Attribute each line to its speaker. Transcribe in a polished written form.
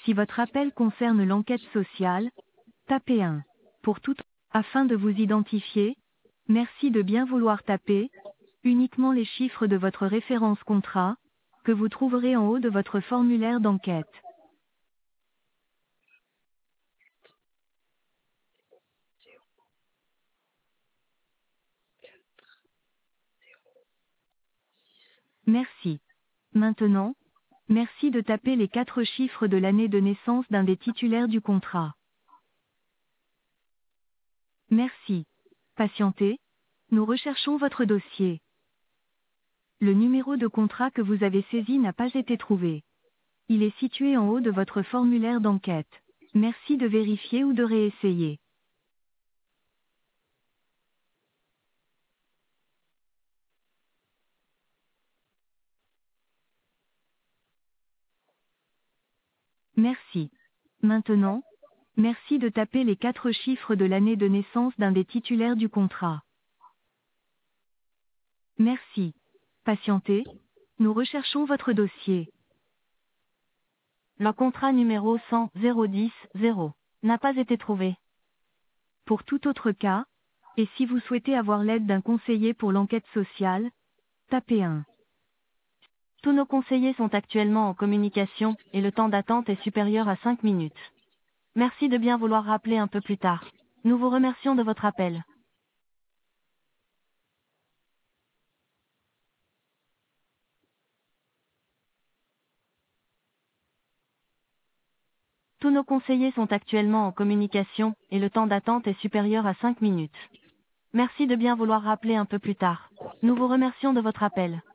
Speaker 1: Si votre appel concerne l'enquête sociale, tapez 1. Pour tout, afin de vous identifier, merci de bien vouloir taper uniquement les chiffres de votre référence contrat, que vous trouverez en haut de votre formulaire d'enquête. Merci. Maintenant, merci de taper les 4 chiffres de l'année de naissance d'un des titulaires du contrat. Merci. Patientez. Nous recherchons votre dossier. Le numéro de contrat que vous avez saisi n'a pas été trouvé. Il est situé en haut de votre formulaire d'enquête. Merci de vérifier ou de réessayer. Merci. Maintenant, merci de taper les 4 chiffres de l'année de naissance d'un des titulaires du contrat. Merci. Patientez. Nous recherchons votre dossier. Le contrat numéro 100-010-0 n'a pas été trouvé. Pour tout autre cas, et si vous souhaitez avoir l'aide d'un conseiller pour l'enquête sociale, tapez 1. Tous nos conseillers sont actuellement en communication, et le temps d'attente est supérieur à 5 minutes. Merci de bien vouloir rappeler un peu plus tard. Nous vous remercions de votre appel. Tous nos conseillers sont actuellement en communication, et le temps d'attente est supérieur à 5 minutes. Merci de bien vouloir rappeler un peu plus tard. Nous vous remercions de votre appel.